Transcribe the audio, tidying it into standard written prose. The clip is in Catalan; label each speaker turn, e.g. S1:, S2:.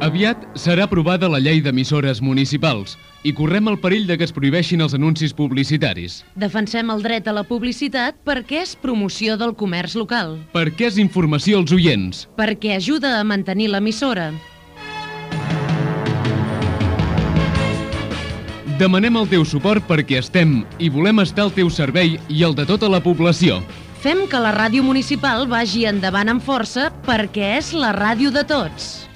S1: Aviat serà aprovada la llei d'emissores municipals i correm el perill de que es prohibeixin els anuncis publicitaris.
S2: Defensem el dret a la publicitat perquè és promoció del comerç local.
S1: Perquè és informació als oients.
S2: Perquè ajuda a mantenir l'emissora.
S1: Demanem el teu suport perquè estem i volem estar al teu servei i el de tota la població.
S2: Fem que la ràdio municipal vagi endavant amb força perquè és la ràdio de tots.